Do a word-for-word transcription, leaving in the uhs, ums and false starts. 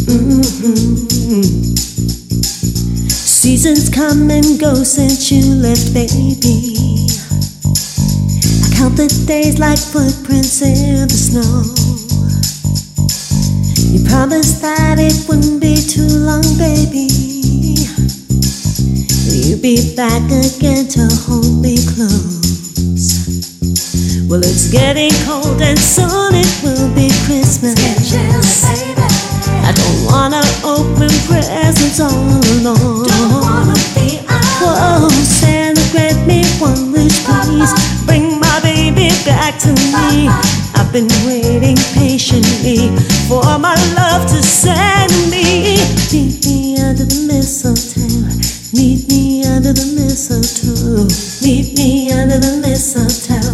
Mm-hmm. Seasons come and go since you left, baby. I count the days like footprints in the snow. You promised that it wouldn't be too long, baby. You'll be back again to hold me close. Well, it's getting cold and soon it will be Christmas. Get chilly, baby. I don't wanna open presents all alone. Don't wanna be Whoa, alone. Santa, grant me one wish, please. Bring my baby back to me. I've been waiting patiently for my love to send me. Meet me under the mistletoe. Meet me under the mistletoe. Meet me under the mistletoe.